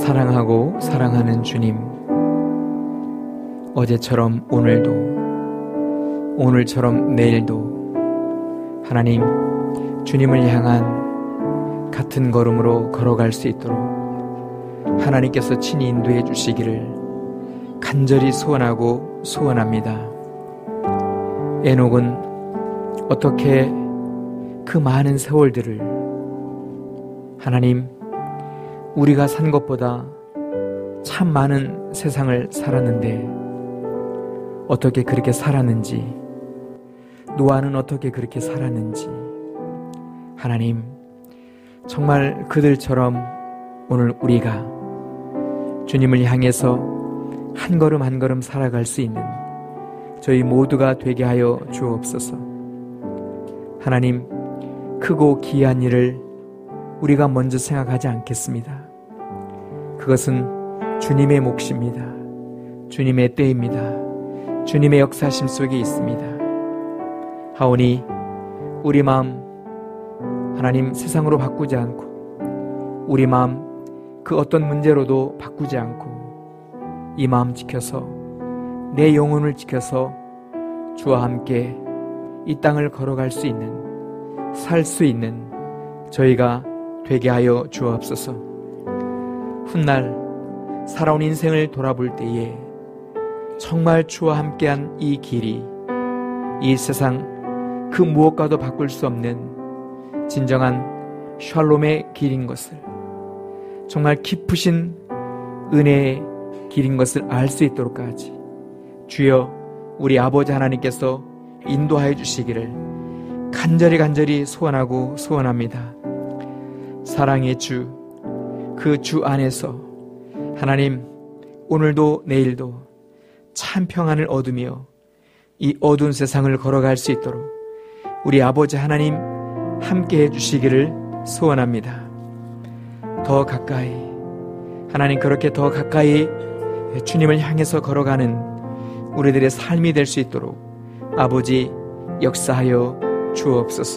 사랑하고 사랑하는 주님, 어제처럼 오늘도, 오늘처럼 내일도 하나님, 주님을 향한 같은 걸음으로 걸어갈 수 있도록 하나님께서 친히 인도해 주시기를 간절히 소원하고 소원합니다. 에녹은 어떻게 그 많은 세월들을 하나님, 우리가 산 것보다 참 많은 세상을 살았는데 어떻게 그렇게 살았는지, 노아는 어떻게 그렇게 살았는지, 하나님, 정말 그들처럼 오늘 우리가 주님을 향해서 한 걸음 한 걸음 살아갈 수 있는 저희 모두가 되게 하여 주옵소서. 하나님, 크고 귀한 일을 우리가 먼저 생각하지 않겠습니다. 그것은 주님의 몫입니다. 주님의 때입니다. 주님의 역사심 속에 있습니다. 하오니 우리 마음 하나님 세상으로 바꾸지 않고, 우리 마음 그 어떤 문제로도 바꾸지 않고, 이 마음 지켜서 내 영혼을 지켜서 주와 함께 이 땅을 걸어갈 수 있는, 살 수 있는 저희가 되게 하여 주옵소서. 훗날 살아온 인생을 돌아볼 때에 정말 주와 함께한 이 길이 이 세상 그 무엇과도 바꿀 수 없는 진정한 샬롬의 길인 것을, 정말 깊으신 은혜의 길인 것을 알 수 있도록까지 주여 우리 아버지 하나님께서 인도하여 주시기를 간절히 소원하고 소원합니다. 사랑의 주, 그 주 안에서 하나님, 오늘도 내일도 참 평안을 얻으며 이 어두운 세상을 걸어갈 수 있도록 우리 아버지 하나님 함께 해주시기를 소원합니다. 더 가까이, 하나님, 그렇게 더 가까이 주님을 향해서 걸어가는 우리들의 삶이 될 수 있도록 아버지 역사하여 주옵소서.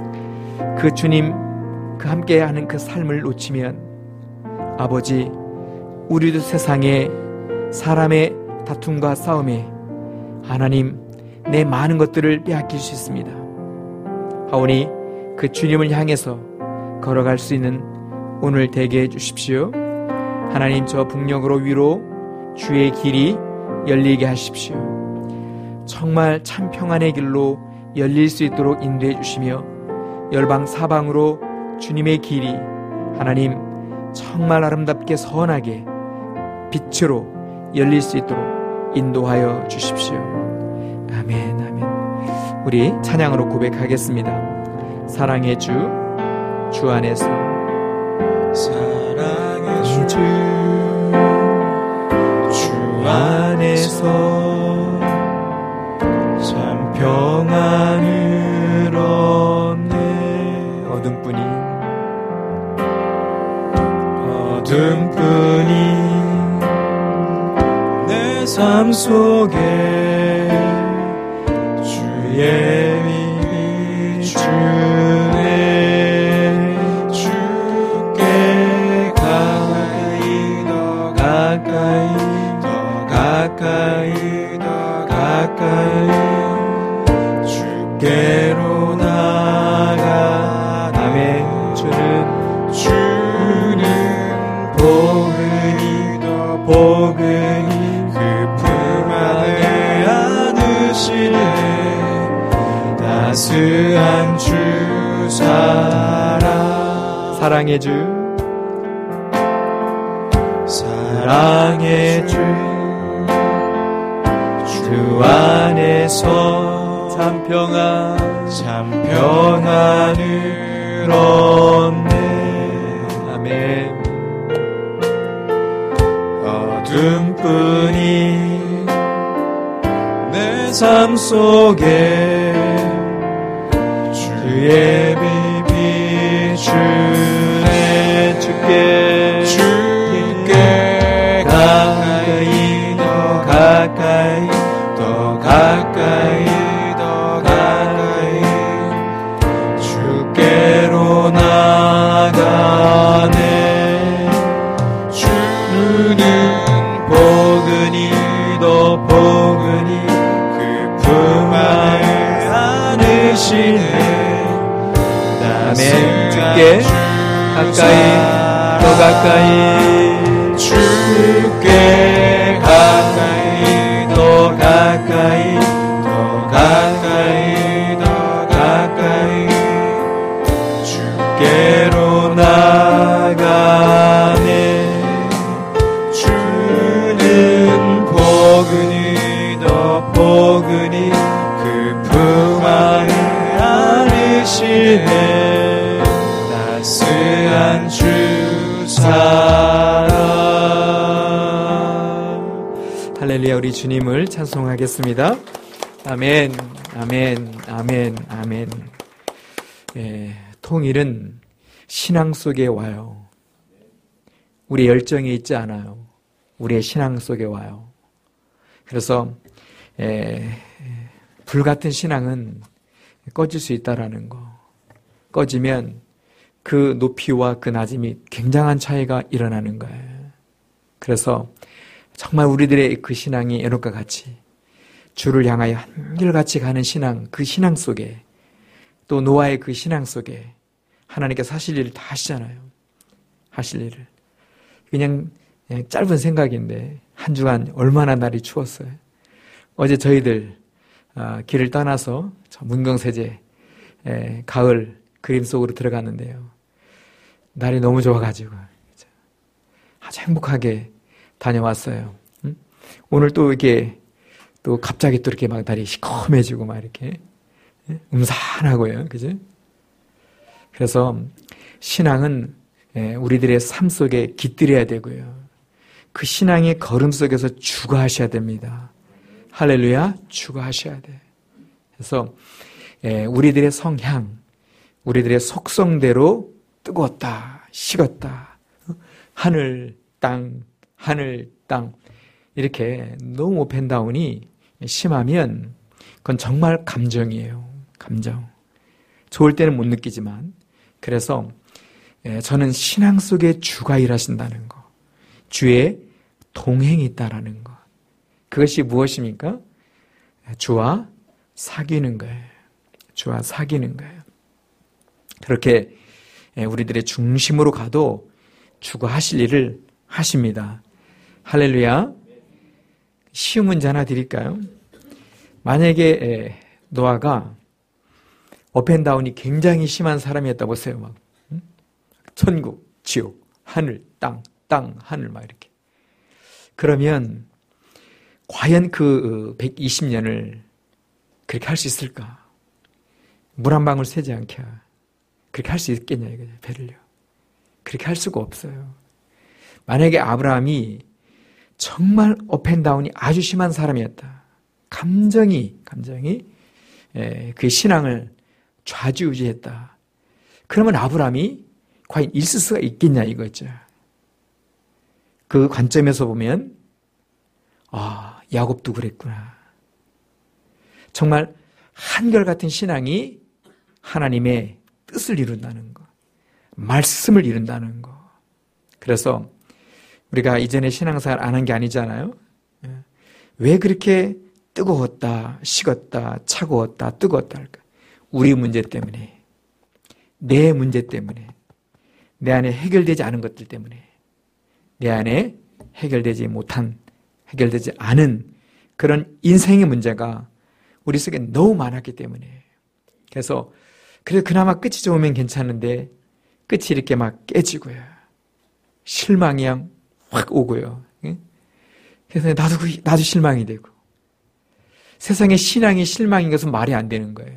그 주님, 그 함께하는 그 삶을 놓치면 아버지, 우리도 세상에 사람의 다툼과 싸움에 하나님, 내 많은 것들을 빼앗길 수 있습니다. 하오니 그 주님을 향해서 걸어갈 수 있는 오늘 되게 해주십시오. 하나님, 저 북녘으로 위로 주의 길이 열리게 하십시오. 정말 참 평안의 길로 열릴 수 있도록 인도해 주시며 열방 사방으로 주님의 길이 하나님 정말 아름답게 선하게 빛으로 열릴 수 있도록 인도하여 주십시오. 아멘, 아멘. 우리 찬양으로 고백하겠습니다. 사랑의 주, 주 안에서. 사랑의 주, 주 안에서 참 평안을 얻네. 어둠뿐이 내 삶 속에 주의 빛이 주네. 주께 가까이, 더 가까이, 더 가까이, 더 가까이 주께로 나가. 아멘. 주는 포근히, 더 포근히 그 품 안에 안으시네. 따스한 주 사랑. 사랑의 주, 사랑의 주, 주 안에서 참 평안을 얻네. 아멘. 어둠뿐이 내 삶 속에 주의 빛이 주네. 주께 가까이, 더 가까이, 더 가까이, 더 가까이 주께로 나가네. 주 가까이 주께 가까이 더 가까이 더 가까이 더 가까이 주께로 나가네 주는 포근히 더 포근히 그 품 안에 안으시네 따스한 주 사랑. 할렐루야. 우리 주님을 찬송하겠습니다. 아멘, 아멘, 아멘, 아멘. 예, 통일은 신앙 속에 와요. 우리 열정이 있지 않아요. 우리의 신앙 속에 와요. 그래서 불같은 신앙은 꺼질 수 있다라는 거. 꺼지면 그 높이와 그 낮음이 굉장한 차이가 일어나는 거예요. 그래서 정말 우리들의 그 신앙이 에녹과 같이 주를 향하여 한결같이 가는 신앙, 그 신앙 속에 또 노아의 그 신앙 속에 하나님께서 하실 일을 다 하시잖아요. 하실 일을. 그냥 짧은 생각인데 한 주간 얼마나 날이 추웠어요. 어제 저희들 길을 떠나서 문경세제 가을 그림 속으로 들어갔는데요. 날이 너무 좋아가지고 아주 행복하게 다녀왔어요. 오늘 또 이렇게 또 갑자기 또 이렇게 막 날이 시커매지고 막 이렇게 음산하고요. 그죠? 그래서 신앙은 우리들의 삶 속에 깃들여야 되고요. 그 신앙의 걸음 속에서 주가 하셔야 됩니다. 할렐루야, 주가 하셔야 돼. 그래서 우리들의 성향, 우리들의 속성대로 뜨거웠다, 식었다, 하늘, 땅, 이렇게 너무 업앤다운이 심하면 그건 정말 감정이에요. 감정. 좋을 때는 못 느끼지만. 그래서 저는 신앙 속에 주가 일하신다는 거, 주의 동행이 있다라는 거, 그것이 무엇입니까? 주와 사귀는 거예요. 주와 사귀는 거예요. 그렇게 우리들의 중심으로 가도 주가 하실 일을 하십니다. 할렐루야. 쉬운 문제 하나 드릴까요? 만약에 노아가 업앤다운이 굉장히 심한 사람이었다 보세요. 막 천국, 지옥, 하늘, 땅, 하늘 막 이렇게. 그러면 과연 그 120년을 그렇게 할 수 있을까? 물 한 방울 새지 않게 그렇게 할 수 있겠냐 이거죠. 배를요. 그렇게 할 수가 없어요. 만약에 아브라함이 정말 업앤다운이 아주 심한 사람이었다. 감정이 그 신앙을 좌지우지했다. 그러면 아브라함이 과연 있을 수가 있겠냐 이거죠. 그 관점에서 보면 야곱도 그랬구나. 정말 한결같은 신앙이 하나님의 뜻을 이룬다는 거, 말씀을 이룬다는 거. 그래서 우리가 이전에 신앙생활 안 한 게 아니잖아요. 왜 그렇게 뜨거웠다, 식었다, 차가웠다, 뜨거웠다 할까? 우리 문제 때문에, 내 문제 때문에, 내 안에 해결되지 않은 것들 때문에, 내 안에 해결되지 않은 그런 인생의 문제가 우리 속에 너무 많았기 때문에. 그래서 그나마 끝이 좋으면 괜찮은데 끝이 이렇게 막 깨지고요. 실망이 확 오고요. 그래서 나도 실망이 되고. 세상에 신앙이 실망인 것은 말이 안 되는 거예요.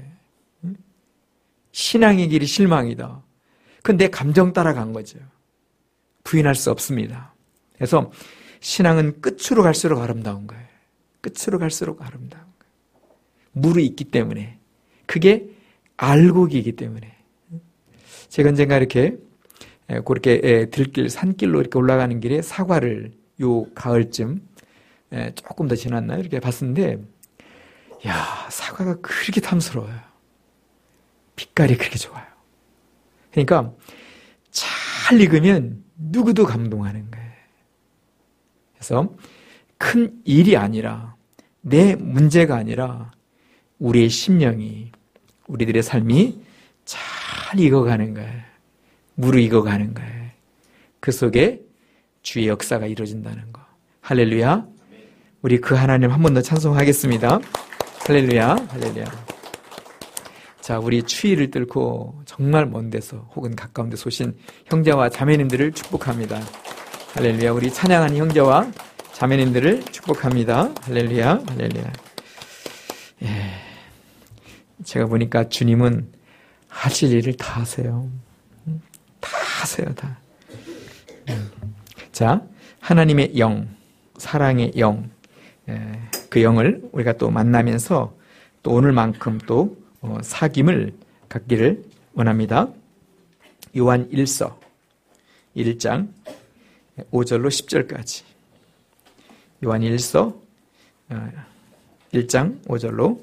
신앙의 길이 실망이다. 그건 내 감정 따라간 거죠. 부인할 수 없습니다. 그래서 신앙은 끝으로 갈수록 아름다운 거예요. 끝으로 갈수록 아름다운 거예요. 물이 있기 때문에. 그게 알곡이기 때문에. 제가 언젠가 이렇게 그렇게 들길, 산길로 이렇게 올라가는 길에 사과를 요 가을쯤 조금 더 지났나요? 이렇게 봤는데, 사과가 그렇게 탐스러워요. 빛깔이 그렇게 좋아요. 그러니까 잘 익으면 누구도 감동하는 거예요. 그래서 큰 일이 아니라, 내 문제가 아니라 우리의 심령이, 우리들의 삶이 잘 익어가는 거예요. 무르익어가는 거예요. 그 속에 주의 역사가 이루어진다는 거. 할렐루야. 우리 그 하나님 한 번 더 찬송하겠습니다. 할렐루야. 할렐루야. 자, 우리 추위를 뚫고 정말 먼 데서 혹은 가까운 데서 오신 형제와 자매님들을 축복합니다. 할렐루야. 우리 찬양하는 형제와 자매님들을 축복합니다. 할렐루야. 할렐루야. 예. 제가 보니까 주님은 하실 일을 다 하세요. 다 하세요, 다. 자, 하나님의 영, 사랑의 영, 그 영을 우리가 또 만나면서 또 오늘만큼 또 사귐을 갖기를 원합니다. 요한 1서 1장 5절로 10절까지. 요한 1서 1장 5절로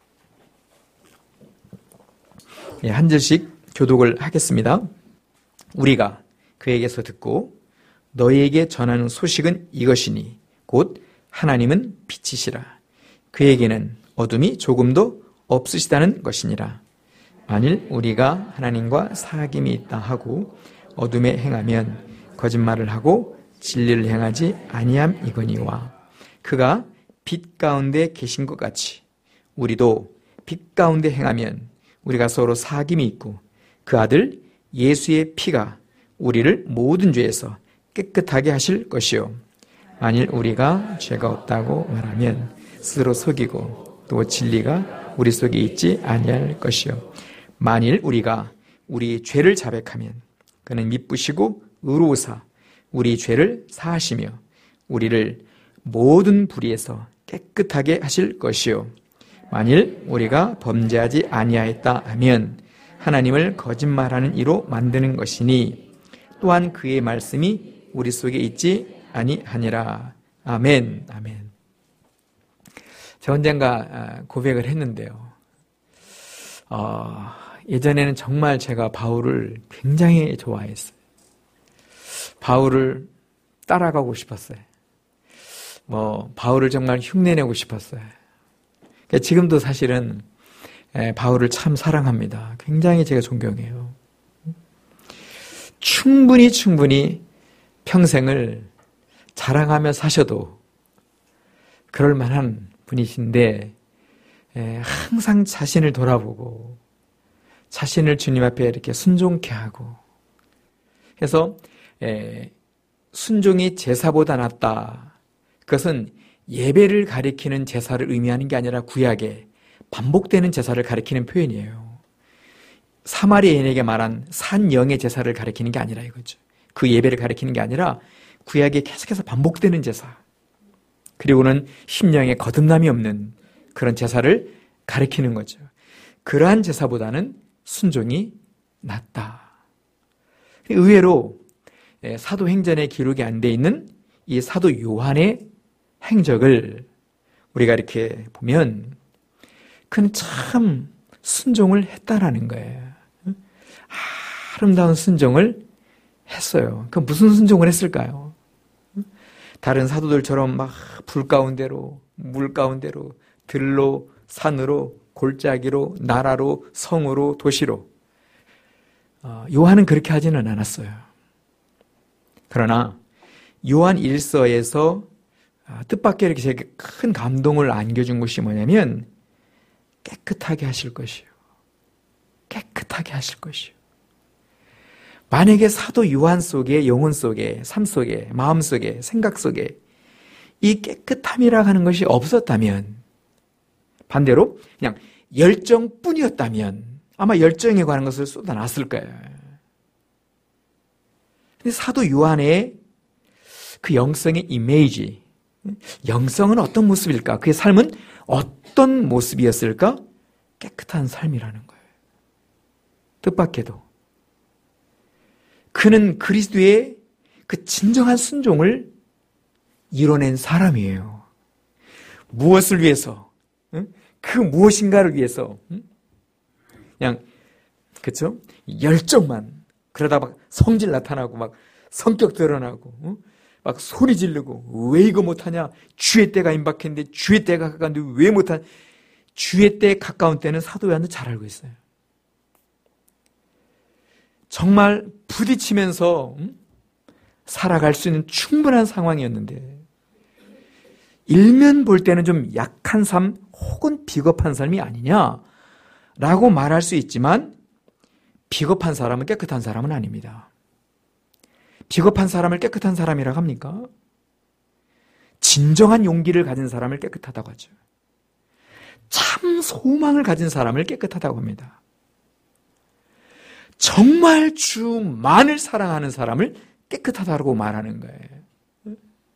한 절씩 교독을 하겠습니다. 우리가 그에게서 듣고 너희에게 전하는 소식은 이것이니 곧 하나님은 빛이시라. 그에게는 어둠이 조금도 없으시다는 것이니라. 만일 우리가 하나님과 사귐이 있다 하고 어둠에 행하면 거짓말을 하고 진리를 행하지 아니함이거니와 그가 빛 가운데 계신 것 같이 우리도 빛 가운데 행하면 우리가 서로 사귐이 있고 그 아들 예수의 피가 우리를 모든 죄에서 깨끗하게 하실 것이요 만일 우리가 죄가 없다고 말하면 스스로 속이고 또 진리가 우리 속에 있지 아니할 것이요 만일 우리가 우리 죄를 자백하면 그는 미쁘시고 의로우사 우리 죄를 사하시며 우리를 모든 불의에서 깨끗하게 하실 것이요 만일 우리가 범죄하지 아니하였다 하면 하나님을 거짓말하는 이로 만드는 것이니 또한 그의 말씀이 우리 속에 있지 아니하니라. 아멘. 아멘. 제가 언젠가 고백을 했는데요. 예전에는 정말 제가 바울을 굉장히 좋아했어요. 바울을 따라가고 싶었어요. 바울을 정말 흉내내고 싶었어요. 지금도 사실은 바울을 참 사랑합니다. 굉장히 제가 존경해요. 충분히 평생을 자랑하며 사셔도 그럴 만한 분이신데 항상 자신을 돌아보고 자신을 주님 앞에 이렇게 순종케 하고 그래서 순종이 제사보다 낫다. 그것은 예배를 가리키는 제사를 의미하는 게 아니라 구약에 반복되는 제사를 가리키는 표현이에요. 사마리아인에게 말한 산영의 제사를 가리키는 게 아니라 이거죠. 그 예배를 가리키는 게 아니라 구약에 계속해서 반복되는 제사 그리고는 심령에 거듭남이 없는 그런 제사를 가리키는 거죠. 그러한 제사보다는 순종이 낫다. 의외로 사도행전에 기록이 안 돼 있는 이 사도 요한의 행적을 우리가 이렇게 보면 그는 참 순종을 했다라는 거예요. 아름다운 순종을 했어요. 그 무슨 순종을 했을까요? 다른 사도들처럼 막 불 가운데로, 물 가운데로, 들로, 산으로, 골짜기로, 나라로, 성으로, 도시로. 요한은 그렇게 하지는 않았어요. 그러나 요한 1서에서 뜻밖의 이렇게 제게 큰 감동을 안겨준 것이 뭐냐면 깨끗하게 하실 것이요. 깨끗하게 하실 것이요. 만약에 사도 요한 속에, 영혼 속에, 삶 속에, 마음 속에, 생각 속에 이 깨끗함이라 하는 것이 없었다면 반대로 그냥 열정뿐이었다면 아마 열정에 관한 것을 쏟아놨을 거예요. 근데 사도 요한의 그 영성의 이미지, 영성은 어떤 모습일까? 그의 삶은 어떤 모습이었을까? 깨끗한 삶이라는 거예요. 뜻밖에도. 그는 그리스도의 그 진정한 순종을 이뤄낸 사람이에요. 무엇을 위해서? 그 무엇인가를 위해서. 그냥, 그쵸? 열정만. 그러다 막 성질 나타나고, 막 성격 드러나고, 막 소리 지르고, 왜 이거 못하냐? 주의 때가 임박했는데, 주의 때가 가까운데 왜 못하냐? 주의 때 가까운 때는 사도 요한도 잘 알고 있어요. 정말 부딪히면서 살아갈 수 있는 충분한 상황이었는데 일면 볼 때는 좀 약한 삶 혹은 비겁한 삶이 아니냐라고 말할 수 있지만 비겁한 사람은 깨끗한 사람은 아닙니다. 비겁한 사람을 깨끗한 사람이라고 합니까? 진정한 용기를 가진 사람을 깨끗하다고 하죠. 참 소망을 가진 사람을 깨끗하다고 합니다. 정말 주만을 사랑하는 사람을 깨끗하다고 말하는 거예요.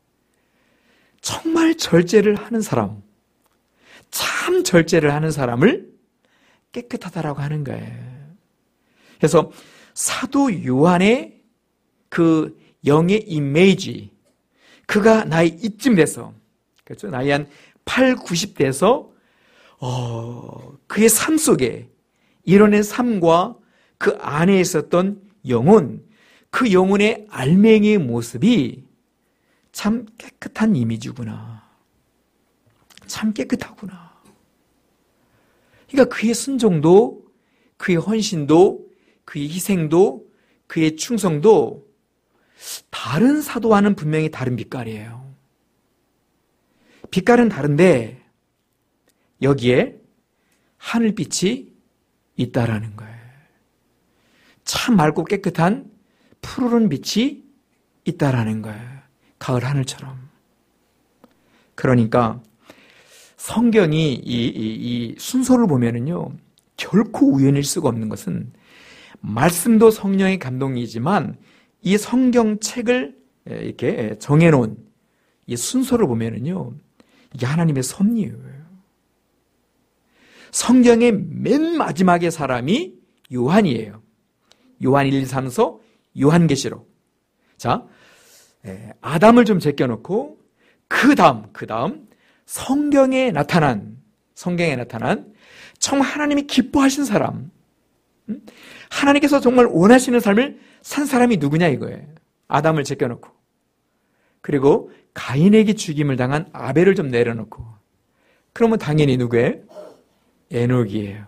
정말 절제를 하는 사람, 참 절제를 하는 사람을 깨끗하다라고 하는 거예요. 그래서 사도 요한의 그 영의 이미지, 그가 나이 이쯤 돼서, 그렇죠? 나이 한 8, 90 돼서 그의 삶 속에 이뤄낸 삶과 그 안에 있었던 영혼, 그 영혼의 알맹이의 모습이 참 깨끗한 이미지구나. 참 깨끗하구나. 그러니까 그의 순종도, 그의 헌신도, 그의 희생도, 그의 충성도 다른 사도와는 분명히 다른 빛깔이에요. 빛깔은 다른데 여기에 하늘빛이 있다라는 거예요. 참 맑고 깨끗한 푸르른 빛이 있다라는 거예요. 가을 하늘처럼. 그러니까 성경이 이 순서를 보면은요, 결코 우연일 수가 없는 것은 말씀도 성령의 감동이지만 이 성경책을 이렇게 정해놓은 이 순서를 보면은요, 이게 하나님의 섭리예요. 성경의 맨 마지막의 사람이 요한이에요. 요한 1, 2, 3서 요한계시록. 자, 아담을 좀 제껴놓고 그 다음 성경에 나타난 정말 하나님이 기뻐하신 사람, 하나님께서 정말 원하시는 삶을 산 사람이 누구냐 이거예요. 아담을 제껴놓고, 그리고 가인에게 죽임을 당한 아벨을 좀 내려놓고, 그러면 당연히 누구예요? 에녹이에요.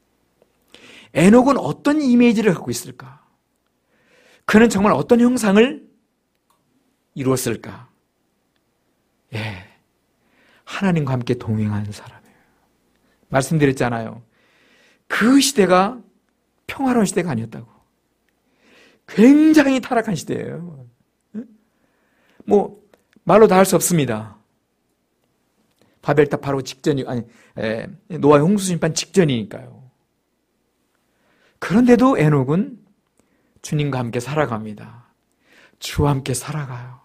에녹은 어떤 이미지를 갖고 있을까? 그는 정말 어떤 형상을 이루었을까? 예, 하나님과 함께 동행하는 사람이에요. 말씀드렸잖아요. 그 시대가 평화로운 시대가 아니었다고. 굉장히 타락한 시대예요. 뭐 말로 다 할 수 없습니다. 바벨탑 바로 직전이, 노아의 홍수 심판 직전이니까요. 그런데도 에녹은 주님과 함께 살아갑니다. 주와 함께 살아가요.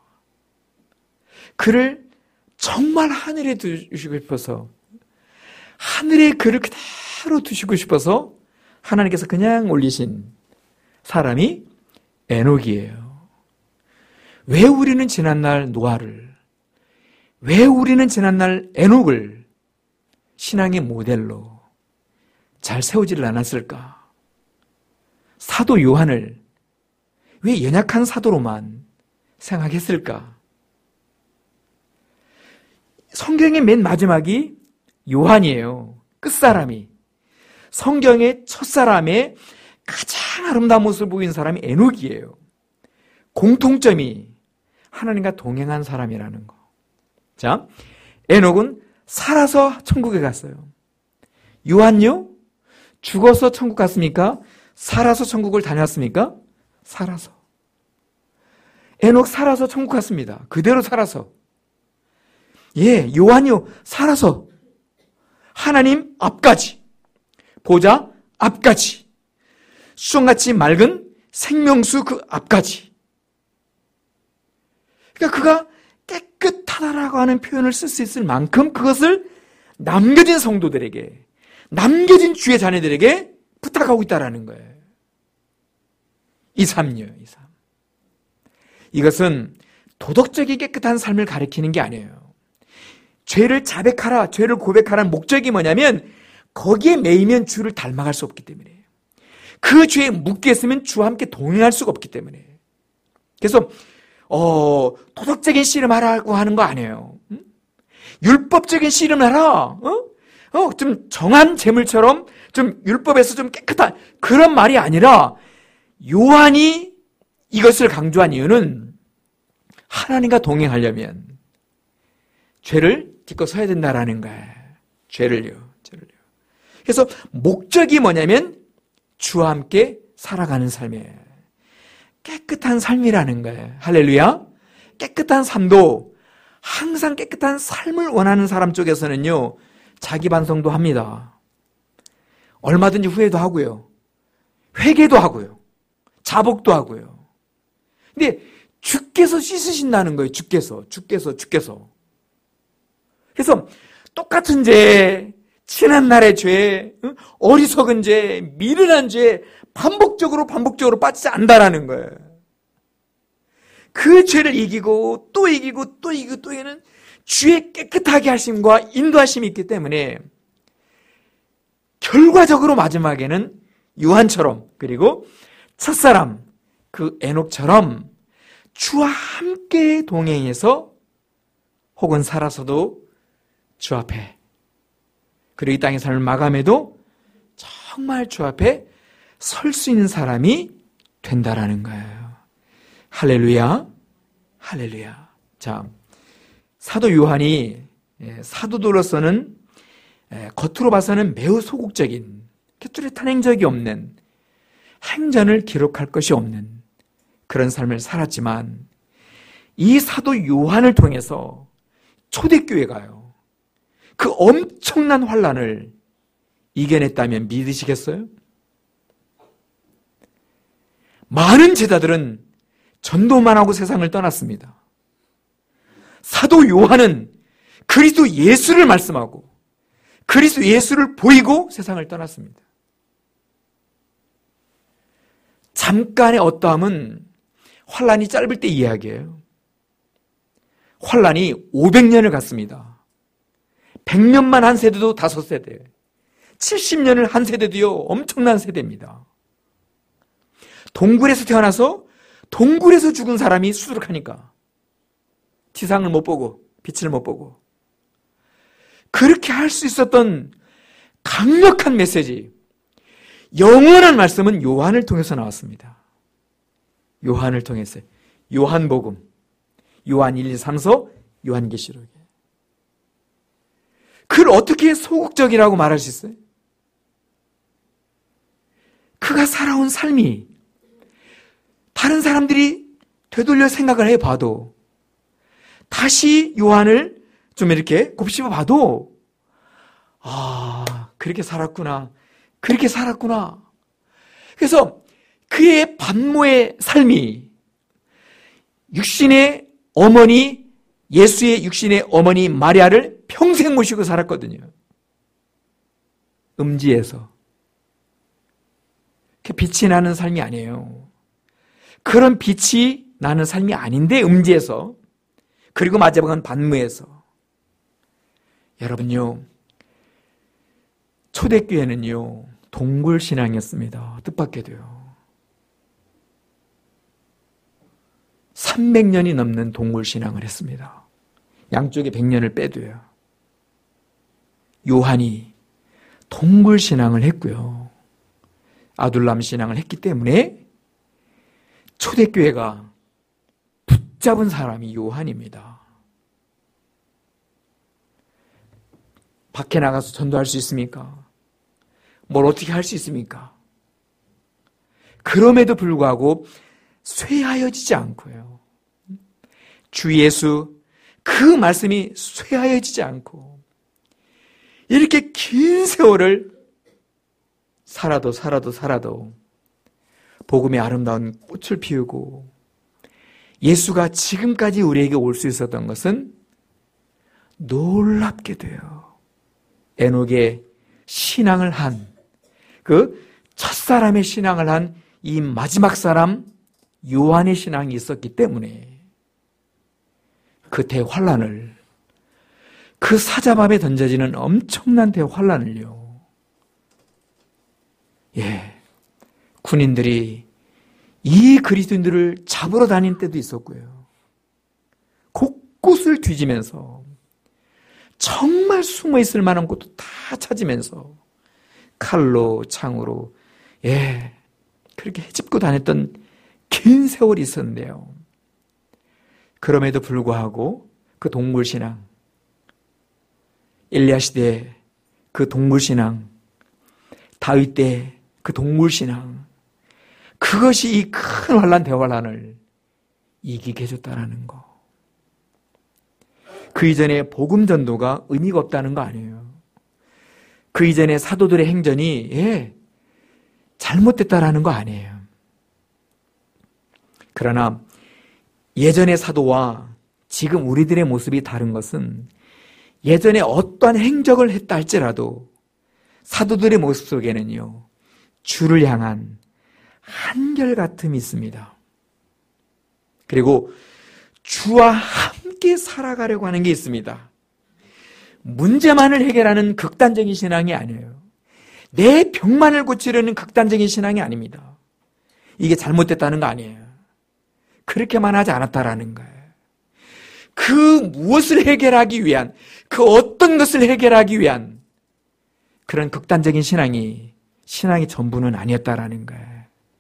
그를 정말 하늘에 두시고 싶어서, 하늘에 그를 그대로 두시고 싶어서 하나님께서 그냥 올리신 사람이 에녹이에요. 왜 우리는 지난날 노아를, 왜 우리는 지난날 에녹을 신앙의 모델로 잘 세우지를 않았을까? 사도 요한을 왜 연약한 사도로만 생각했을까? 성경의 맨 마지막이 요한이에요. 끝사람이. 성경의 첫사람의 가장 아름다운 모습을 보인 사람이 에녹이에요. 공통점이 하나님과 동행한 사람이라는 거. 자, 에녹은 살아서 천국에 갔어요. 요한요? 죽어서 천국 갔습니까? 살아서 천국을 다녔습니까? 살아서. 에녹 살아서 천국 갔습니다. 그대로 살아서. 예, 요한요, 살아서 하나님 앞까지, 보좌 앞까지, 수정같이 맑은 생명수 그 앞까지. 그러니까 그가 깨끗하다라고 하는 표현을 쓸 수 있을 만큼 그것을 남겨진 성도들에게, 남겨진 주의 자녀들에게 부탁하고 있다라는 거예요. 이 삶이요, 이 삶. 이것은 도덕적이 깨끗한 삶을 가리키는 게 아니에요. 죄를 자백하라, 죄를 고백하라는 목적이 뭐냐면 거기에 매이면 주를 닮아갈 수 없기 때문에, 그 죄에 묶여 있으면 주와 함께 동행할 수가 없기 때문에. 그래서 도덕적인 씨름하라고 하는 거 아니에요. 율법적인 씨름을 하라. 좀 정한 재물처럼 좀 율법에서 좀 깨끗한 그런 말이 아니라, 요한이 이것을 강조한 이유는 하나님과 동행하려면 죄를 딛고 서야 된다라는 거예요. 죄를요. 그래서 목적이 뭐냐면 주와 함께 살아가는 삶이에요. 깨끗한 삶이라는 거예요. 할렐루야. 깨끗한 삶도 항상 깨끗한 삶을 원하는 사람 쪽에서는요, 자기 반성도 합니다. 얼마든지 후회도 하고요. 회개도 하고요. 자복도 하고요. 근데 주께서 씻으신다는 거예요. 주께서. 그래서 똑같은 죄, 지난 날의 죄, 어리석은 죄, 미련한 죄 반복적으로 빠지지 않는다라는 거예요. 그 죄를 이기고 또 이기는 주의 깨끗하게 하심과 인도하심이 있기 때문에 결과적으로 마지막에는 요한처럼, 그리고 첫사람 그 에녹처럼 주와 함께 동행해서 혹은 살아서도 주 앞에, 그리고 이 땅의 삶을 마감해도 정말 주 앞에 설 수 있는 사람이 된다라는 거예요. 할렐루야. 자, 사도 요한이 사도들로서는 겉으로 봐서는 매우 소극적인, 뚜렷한 행적이 없는, 행전을 기록할 것이 없는 그런 삶을 살았지만, 이 사도 요한을 통해서 초대교회가요, 그 엄청난 환난을 이겨냈다면 믿으시겠어요? 많은 제자들은 전도만 하고 세상을 떠났습니다. 사도 요한은 그리스도 예수를 말씀하고 그리스도 예수를 보이고 세상을 떠났습니다. 잠깐의 어떠함은 환란이 짧을 때 이야기예요. 환란이 500년을 갔습니다. 100년만 한 세대도 5세대, 70년을 한 세대도요, 엄청난 세대입니다. 동굴에서 태어나서 동굴에서 죽은 사람이 수두룩하니까 지상을 못 보고 빛을 못 보고, 그렇게 할 수 있었던 강력한 메시지, 영원한 말씀은 요한을 통해서 나왔습니다. 요한을 통해서. 요한복음, 요한 1, 2, 3서, 요한계시록에. 그를 어떻게 소극적이라고 말할 수 있어요? 그가 살아온 삶이 다른 사람들이 되돌려 생각을 해봐도, 다시 요한을 좀 이렇게 곱씹어 봐도, 그렇게 살았구나. 그래서 그의 반모의 삶이 육신의 어머니, 예수의 육신의 어머니 마리아를 평생 모시고 살았거든요. 음지에서. 빛이 나는 삶이 아니에요. 그런 빛이 나는 삶이 아닌데, 음지에서, 그리고 마지막은 반모에서. 여러분요, 초대교회는요, 동굴신앙이었습니다. 뜻밖에도요. 300년이 넘는 동굴신앙을 했습니다. 양쪽에 100년을 빼도요. 요한이 동굴신앙을 했고요. 아둘람 신앙을 했기 때문에 초대교회가 붙잡은 사람이 요한입니다. 밖에 나가서 전도할 수 있습니까? 뭘 어떻게 할 수 있습니까? 그럼에도 불구하고 쇠하여지지 않고요. 주 예수 그 말씀이 쇠하여지지 않고 이렇게 긴 세월을 살아도 복음의 아름다운 꽃을 피우고, 예수가 지금까지 우리에게 올 수 있었던 것은 놀랍게도요, 에녹의 신앙을 한, 그 첫사람의 신앙을 한 이 마지막 사람 요한의 신앙이 있었기 때문에 그 대환란을, 그 사자밥에 던져지는 엄청난 대환란을요, 군인들이 이 그리스도인들을 잡으러 다닌 때도 있었고요. 곳곳을 뒤지면서 정말 숨어 있을 만한 곳도 다 찾으면서 칼로, 창으로, 그렇게 헤집고 다녔던 긴 세월이 있었는데요. 그럼에도 불구하고 그 동물신앙, 엘리야 시대 그 동물신앙, 다윗 때 그 동물신앙, 그것이 이 큰 환난 대환란을 이기게 해줬다는 거. 그 이전에 복음 전도가 의미가 없다는 거 아니에요. 그 이전에 사도들의 행전이 잘못됐다라는 거 아니에요. 그러나 예전의 사도와 지금 우리들의 모습이 다른 것은 예전에 어떠한 행적을 했다 할지라도 사도들의 모습 속에는요, 주를 향한 한결같음이 있습니다. 그리고 주와 함께 살아가려고 하는 게 있습니다. 문제만을 해결하는 극단적인 신앙이 아니에요. 내 병만을 고치려는 극단적인 신앙이 아닙니다. 이게 잘못됐다는 거 아니에요. 그렇게만 하지 않았다라는 거예요. 그 무엇을 해결하기 위한, 그 어떤 것을 해결하기 위한 그런 극단적인 신앙이 전부는 아니었다라는 거예요.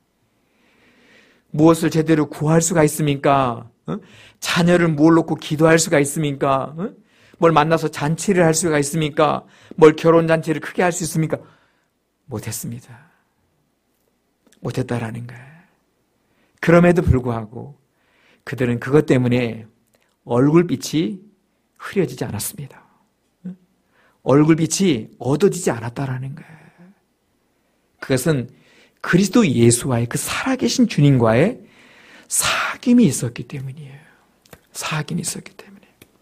무엇을 제대로 구할 수가 있습니까? 자녀를 뭘 놓고 기도할 수가 있습니까? 뭘 만나서 잔치를 할 수가 있습니까? 뭘 결혼잔치를 크게 할 수 있습니까? 못했습니다. 못했다라는 거예요. 그럼에도 불구하고 그들은 그것 때문에 얼굴빛이 흐려지지 않았습니다. 얼굴빛이 어두워지지 않았다라는 거예요. 그것은 그리스도 예수와의 그 살아계신 주님과의 사귐이 있었기 때문이에요. 사귐이 있었기 때문에.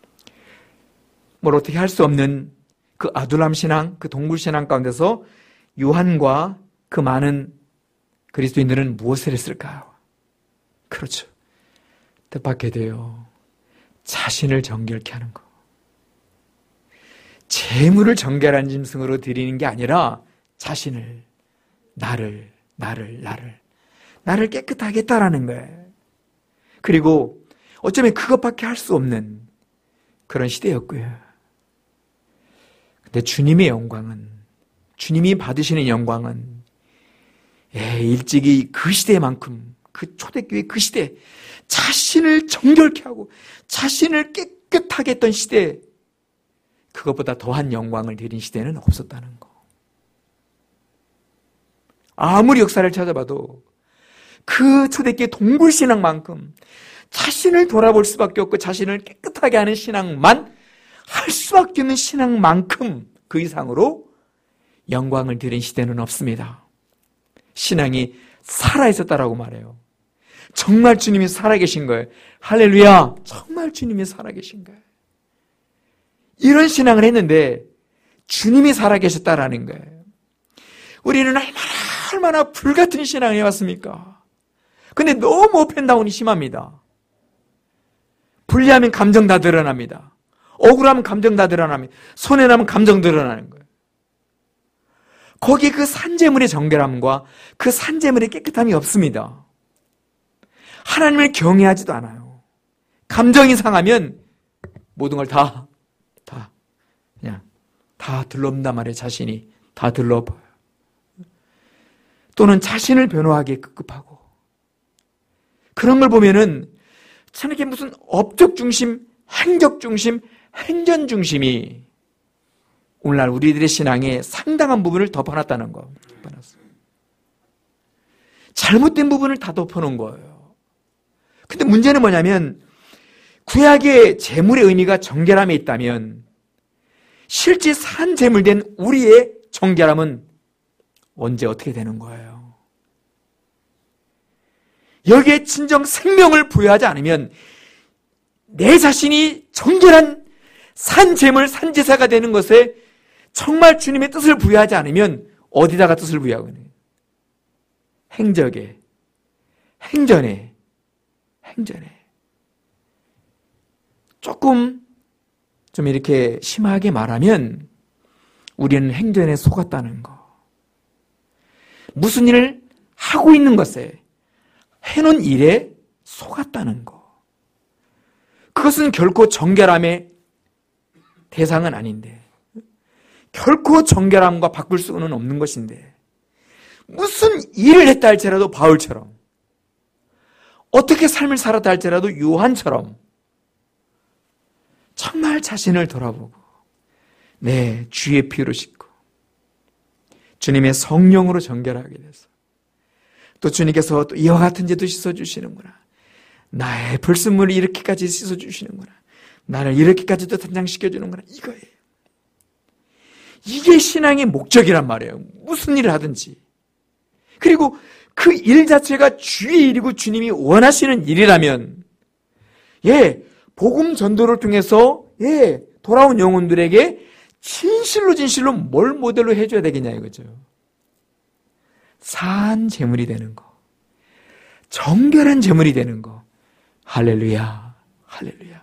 뭘 어떻게 할 수 없는 그 아둘람 신앙, 그 동물 신앙 가운데서 요한과 그 많은 그리스도인들은 무엇을 했을까요? 그렇죠. 뜻밖의 돼요. 자신을 정결케 하는 거. 재물을 정결한 짐승으로 드리는 게 아니라 자신을, 나를 깨끗하게 했다라는 거예요. 그리고 어쩌면 그것밖에 할 수 없는 그런 시대였고요. 근데 주님의 영광은, 주님이 받으시는 영광은 일찍이 그 시대만큼, 그 초대교회 그 시대, 자신을 정결케 하고 자신을 깨끗하게 했던 시대, 그것보다 더한 영광을 드린 시대는 없었다는 거. 아무리 역사를 찾아봐도 그 초대교회 동굴신앙만큼 자신을 돌아볼 수밖에 없고 자신을 깨끗하게 하는 신앙만 할 수밖에 없는 신앙만큼 그 이상으로 영광을 드린 시대는 없습니다. 신앙이 살아있었다라고 말해요. 정말 주님이 살아계신 거예요. 할렐루야! 정말 주님이 살아계신 거예요. 이런 신앙을 했는데 주님이 살아계셨다라는 거예요. 우리는 얼마나 불같은 신앙을 해왔습니까? 근데 너무 오펜다운이 심합니다. 불리하면 감정 다 드러납니다. 억울하면 감정 다 드러납니다. 손해나면 감정 드러나는 거예요. 거기 그 산재물의 정결함과 그 산재물의 깨끗함이 없습니다. 하나님을 경외하지도 않아요. 감정이 상하면 모든 걸 그냥 다 들러온단 말이에요. 자신이 다 들러버려요. 또는 자신을 변호하기에 급급하고. 그런 걸 보면은 참 이렇게 무슨 업적 중심, 행적 중심, 행전 중심이 오늘날 우리들의 신앙에 상당한 부분을 덮어놨다는 거. 덮어놨어요. 잘못된 부분을 다 덮어놓은 거예요. 근데 문제는 뭐냐면 구약의 재물의 의미가 정결함에 있다면 실제 산 재물된 우리의 정결함은 언제 어떻게 되는 거예요? 여기에 진정 생명을 부여하지 않으면 내 자신이 정결한 산재물, 산제사가 되는 것에 정말 주님의 뜻을 부여하지 않으면 어디다가 뜻을 부여하거든요? 행적에, 행전에. 조금 좀 이렇게 심하게 말하면 우리는 행전에 속았다는 거. 무슨 일을 하고 있는 것에, 해놓은 일에 속았다는 거. 그것은 결코 정결함의 대상은 아닌데, 결코 정결함과 바꿀 수는 없는 것인데, 무슨 일을 했다 할지라도 바울처럼, 어떻게 삶을 살았다 할지라도 요한처럼 정말 자신을 돌아보고 네, 주의 피로 씻고 주님의 성령으로 정결하게 돼서 또 주님께서 또 이와 같은 죄도 씻어주시는구나. 나의 불순물을 이렇게까지 씻어주시는구나. 나를 이렇게까지도 단장시켜주는구나. 이거예요. 이게 신앙의 목적이란 말이에요. 무슨 일을 하든지. 그리고 그 일 자체가 주의 일이고 주님이 원하시는 일이라면 복음 전도를 통해서 돌아온 영혼들에게 진실로 뭘 모델로 해줘야 되겠냐 이거죠. 산 제물이 되는 거, 정결한 제물이 되는 거. 할렐루야, 할렐루야.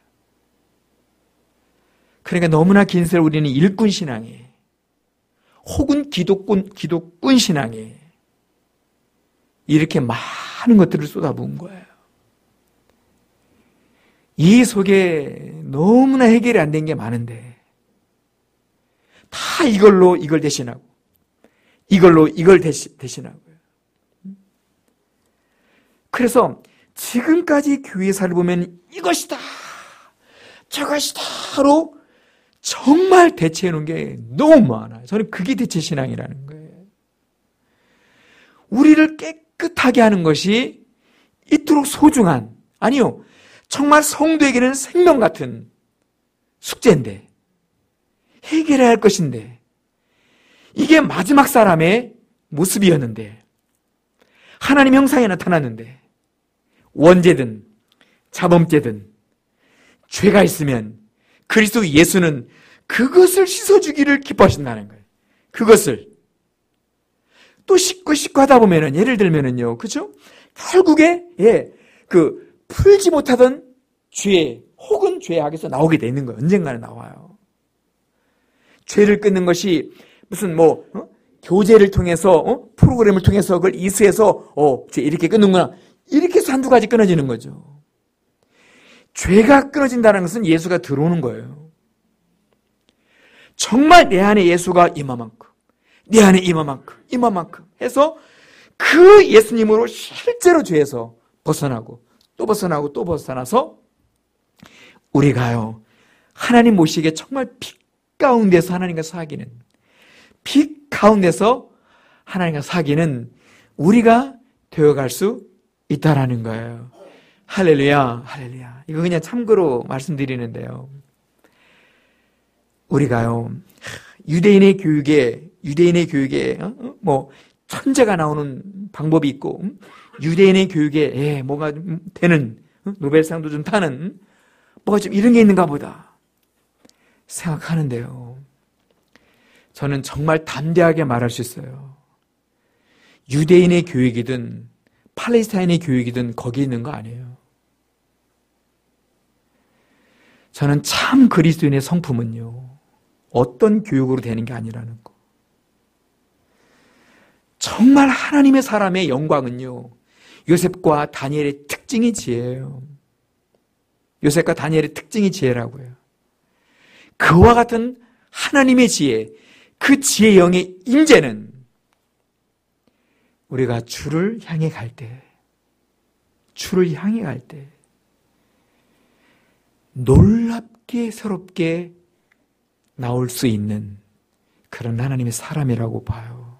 그러니까 너무나 긴 세월 우리는 일꾼 신앙에 혹은 기독군 신앙에 이렇게 많은 것들을 쏟아부은 거예요. 이 속에 너무나 해결이 안 된 게 많은데 다 이걸로 이걸 대신하고 이걸로 이걸 대신하고요. 그래서 지금까지 교회사를 보면 이것이다 저것이다로 정말 대체해 놓은 게 너무 많아요. 저는 그게 대체 신앙이라는 거예요. 우리를 깨끗하게 하는 것이 이토록 소중한, 아니요, 정말 성도에게는 생명 같은 숙제인데, 해결해야 할 것인데, 이게 마지막 사람의 모습이었는데, 하나님 형상에 나타났는데, 원죄든 자범죄든 죄가 있으면 그리스도 예수는 그것을 씻어주기를 기뻐하신다는 거예요. 그것을 또 씻고 하다 보면은 예를 들면은요, 그죠? 결국에 풀지 못하던 죄 혹은 죄악에서 나오게 되는 거예요. 언젠가는 나와요. 죄를 끊는 것이 무슨 교제를 통해서 프로그램을 통해서 그걸 이수해서 죄 이렇게 끊는구나. 이렇게 해서 한두 가지 끊어지는 거죠. 죄가 끊어진다는 것은 예수가 들어오는 거예요. 정말 내 안에 예수가 이만큼, 내 안에 이만큼 해서 그 예수님으로 실제로 죄에서 벗어나고 또 벗어나서 우리가요, 하나님 모시기에 정말 빛 가운데서 하나님과 사귀는, 빛 가운데서 하나님과 사귀는 우리가 되어갈 수 있다라는 거예요. 할렐루야, 할렐루야. 이거 그냥 참고로 말씀드리는데요. 우리가요, 유대인의 교육에 천재가 나오는 방법이 있고, 유대인의 교육에 뭐가 되는, 노벨상도 좀 타는, 뭐가 좀 이런 게 있는가 보다 생각하는데요. 저는 정말 담대하게 말할 수 있어요. 유대인의 교육이든 팔레스타인의 교육이든 거기 있는 거 아니에요. 저는 참 그리스도인의 성품은요, 어떤 교육으로 되는 게 아니라는 거. 정말 하나님의 사람의 영광은요, 요셉과 다니엘의 특징이 지혜예요. 요셉과 다니엘의 특징이 지혜라고요. 그와 같은 하나님의 지혜, 그 지혜의 영의 임재는 우리가 주를 향해 갈 때 놀랍게 새롭게 나올 수 있는 그런 하나님의 사람이라고 봐요.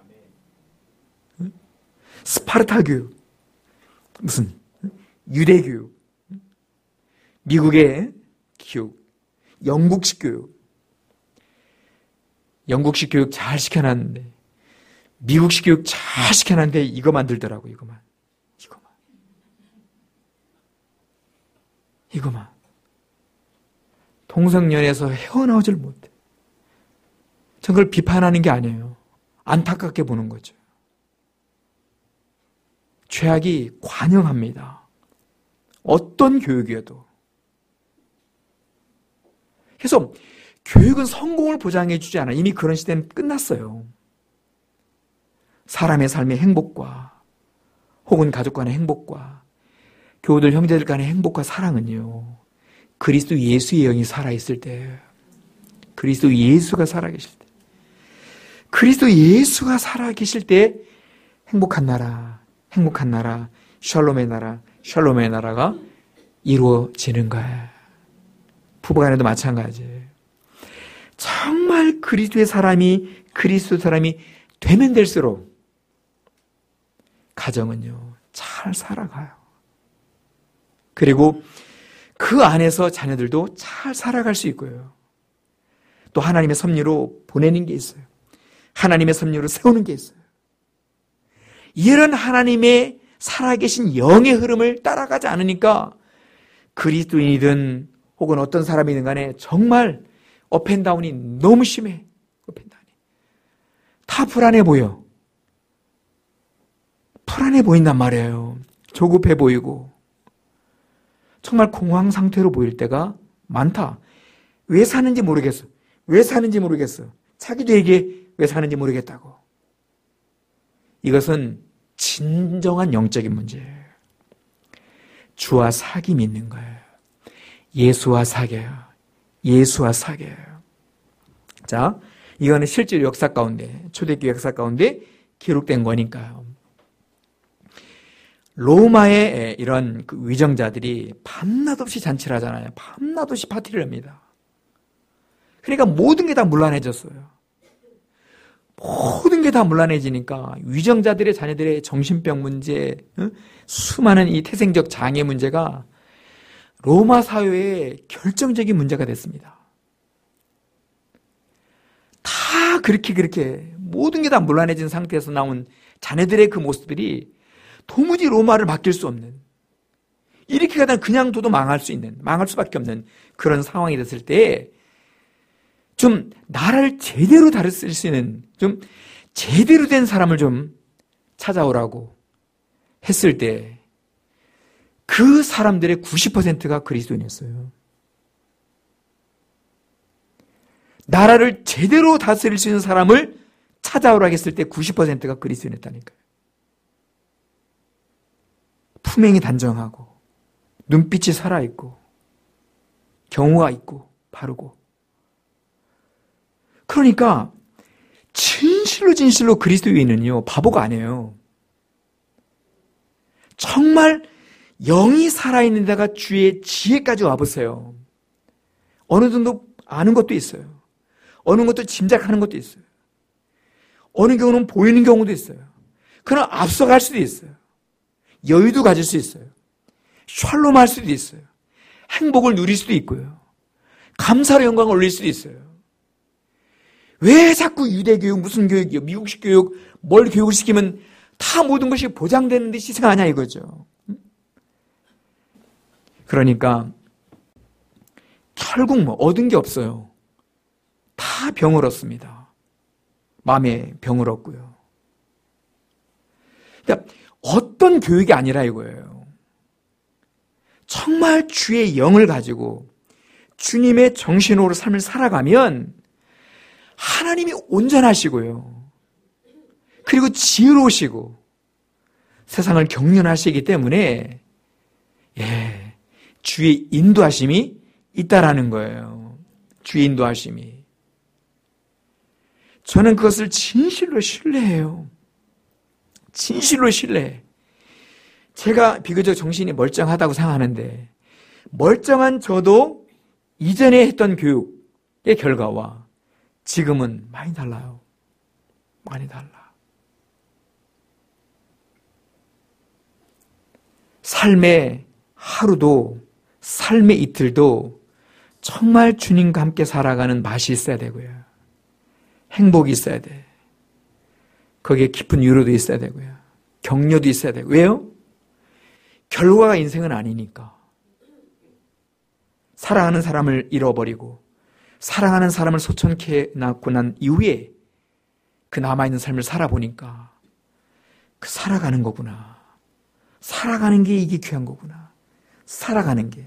스파르타 교육, 무슨 유대 교육, 미국의 교육, 영국식 교육 잘 시켜놨는데, 미국식 교육 잘 시켜놨는데 이거 만들더라고. 이거만 동성연애에서 헤어나오질 못해. 전 그걸 비판하는 게 아니에요. 안타깝게 보는 거죠. 죄악이 관영합니다. 어떤 교육이어도. 그래서 교육은 성공을 보장해 주지 않아요. 이미 그런 시대는 끝났어요. 사람의 삶의 행복과 혹은 가족 간의 행복과 교우들 형제들 간의 행복과 사랑은요, 그리스도 예수의 영이 살아있을 때, 그리스도 예수가 살아계실 때 행복한 나라, 샬롬의 나라가 이루어지는 거예요. 부부간에도 마찬가지예요. 정말 그리스도 사람이 되면 될수록 가정은요, 잘 살아가요. 그리고 그 안에서 자녀들도 잘 살아갈 수 있고요. 또 하나님의 섭리로 보내는 게 있어요. 하나님의 섭리로 세우는 게 있어요. 이런 하나님의 살아계신 영의 흐름을 따라가지 않으니까 그리스도인이든 혹은 어떤 사람이든 간에 정말 업앤다운이 너무 심해. 업앤다운이. 다 불안해 보여. 불안해 보인단 말이에요. 조급해 보이고 정말 공황 상태로 보일 때가 많다. 왜 사는지 모르겠어. 왜 사는지 모르겠어. 자기도 얘기해. 왜 사는지 모르겠다고. 이것은 진정한 영적인 문제예요. 주와 사귐이 있는 거예요. 예수와 사귐요. 예수와 사귐요. 자, 이거는 실제로 역사 가운데, 초대교회 역사 가운데 기록된 거니까요. 로마의 이런 그 위정자들이 밤낮 없이 잔치를 하잖아요. 밤낮 없이 파티를 합니다. 그러니까 모든 게 다 문란해졌어요. 모든 게 다 문란해지니까 위정자들의 자녀들의 정신병 문제, 수많은 이 태생적 장애 문제가 로마 사회의 결정적인 문제가 됐습니다. 다 그렇게 모든 게 다 문란해진 상태에서 나온 자녀들의 그 모습들이 도무지 로마를 맡길 수 없는, 이렇게 가다 그냥 둬도 망할 수밖에 없는 그런 상황이 됐을 때 좀 나라를 제대로 다스릴 수 있는 좀 제대로 된 사람을 좀 찾아오라고 했을 때 그 사람들의 90%가 그리스도인이었어요. 나라를 제대로 다스릴 수 있는 사람을 찾아오라고 했을 때 90%가 그리스도인이었다니까요. 품행이 단정하고 눈빛이 살아있고 경우가 있고 바르고, 그러니까 진실로 그리스도인은요 바보가 아니에요. 정말 영이 살아있는 데가 주의 지혜까지 와보세요. 어느 정도 아는 것도 있어요. 어느 것도 짐작하는 것도 있어요. 어느 경우는 보이는 경우도 있어요. 그러나 앞서갈 수도 있어요. 여유도 가질 수 있어요. 샬롬할 수도 있어요. 행복을 누릴 수도 있고요. 감사로 영광을 올릴 수도 있어요. 왜 자꾸 유대교육, 무슨 교육이요, 미국식 교육, 뭘 교육을 시키면 다 모든 것이 보장되는 듯이 생각하냐 이거죠. 그러니까 결국 얻은 게 없어요. 다 병을 얻습니다. 마음에 병을 얻고요. 그러니까 어떤 교육이 아니라 이거예요. 정말 주의 영을 가지고 주님의 정신으로 삶을 살아가면 하나님이 온전하시고요. 그리고 지혜로우시고 세상을 경륜하시기 때문에 주의 인도하심이 있다라는 거예요. 주의 인도하심이. 저는 그것을 진실로 신뢰해요. 진실로 신뢰해. 제가 비교적 정신이 멀쩡하다고 생각하는데 멀쩡한 저도 이전에 했던 교육의 결과와 지금은 많이 달라요. 많이 달라. 삶의 하루도 삶의 이틀도 정말 주님과 함께 살아가는 맛이 있어야 되고요. 행복이 있어야 돼. 거기에 깊은 위로도 있어야 되고요. 격려도 있어야 되고. 왜요? 결과가 인생은 아니니까. 사랑하는 사람을 잃어버리고 사랑하는 사람을 소천케 낳고 난 이후에 그 남아있는 삶을 살아보니까 그 살아가는 거구나. 살아가는 게 이게 귀한 거구나. 살아가는 게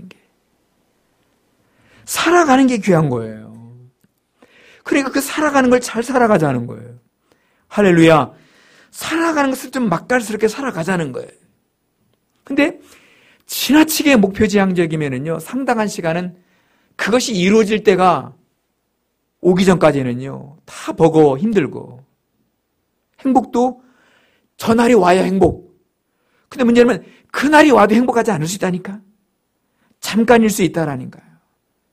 귀한 거예요. 그러니까 그 살아가는 걸 잘 살아가자는 거예요. 할렐루야. 살아가는 것을 좀 맛깔스럽게 살아가자는 거예요. 근데 지나치게 목표지향적이면은요, 상당한 시간은 그것이 이루어질 때가 오기 전까지는요, 다 버거워, 힘들고. 행복도 전날이 와야 행복. 근데 문제는 그날이 와도 행복하지 않을 수 있다니까? 잠깐일 수 있다라는 거예요.